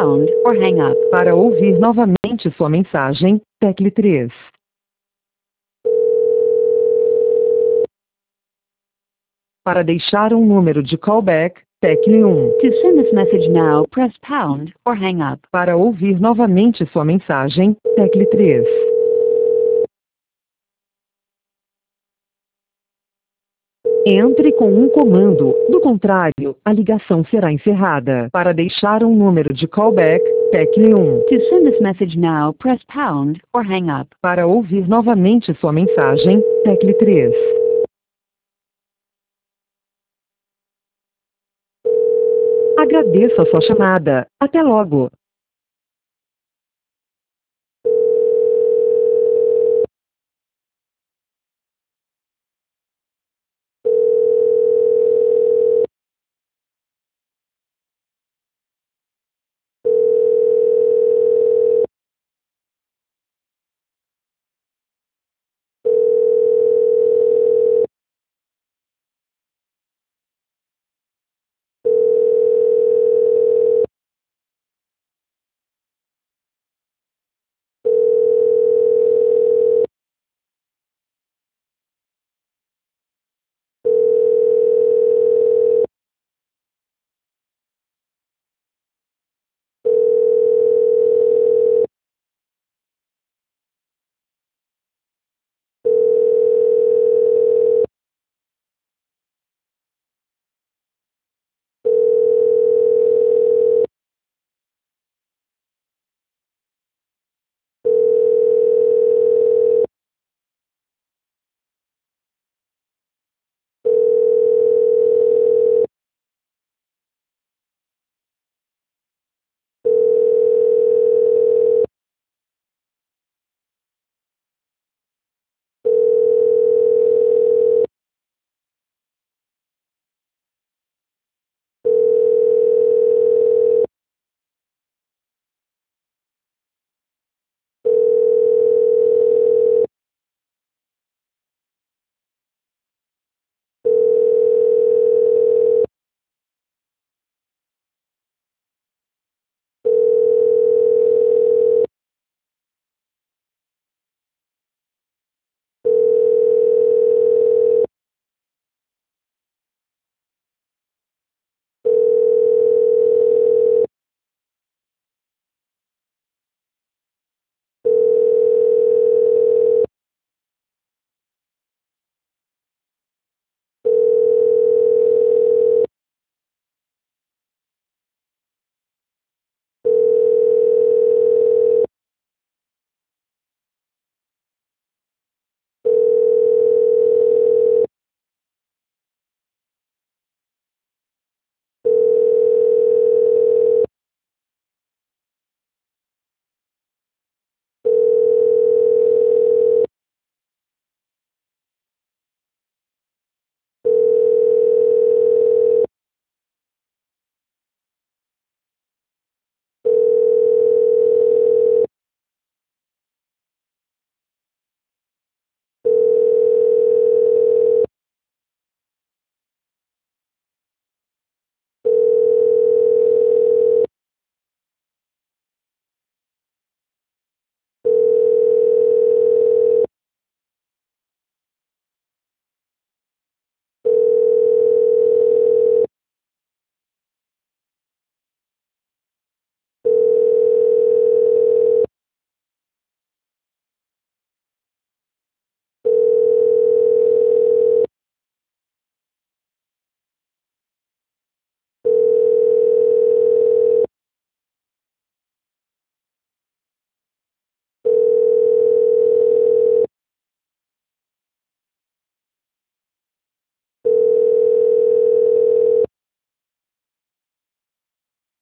pound or hang up. Para ouvir novamente sua mensagem, tecle 3. Para deixar um número de callback, tecle 1. To send this message now, press pound or hang up. Para ouvir novamente sua mensagem, tecle 3. Entre com um comando, do contrário, a ligação será encerrada. Para deixar um número de callback, tecle 1. To send this message now, press pound or hang up. Para ouvir novamente sua mensagem, tecle 3. Agradeço a sua chamada. Até logo.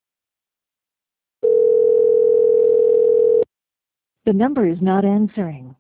The number is not answering.